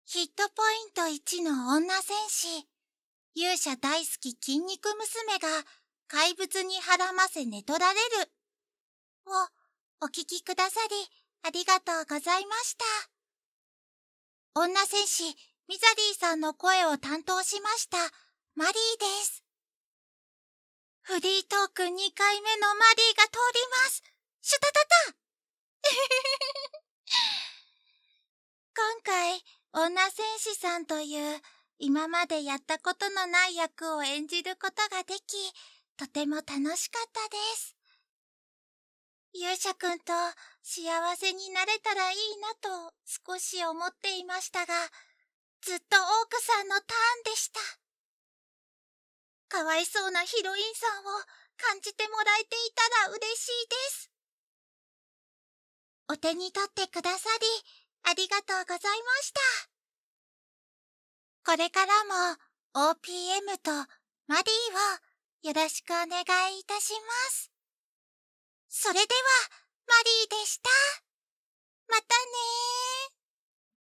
ヒットポイント1の女戦士、勇者大好き筋肉娘が怪物にはらませ寝取られるをお聞きくださりありがとうございました。女戦士ミザリーさんの声を担当しましたマリーです。フリートーク2回目のマリーが通ります。シュタタタ今回女戦士さんという今までやったことのない役を演じることができ、とても楽しかったです。勇者くんと幸せになれたらいいなと少し思っていましたが、ずっとオークさんのターンでした。かわいそうなヒロインさんを感じてもらえていたら嬉しいです。お手に取ってくださりありがとうございました。これからも OPM とマリーをよろしくお願いいたします。それではマリーでした。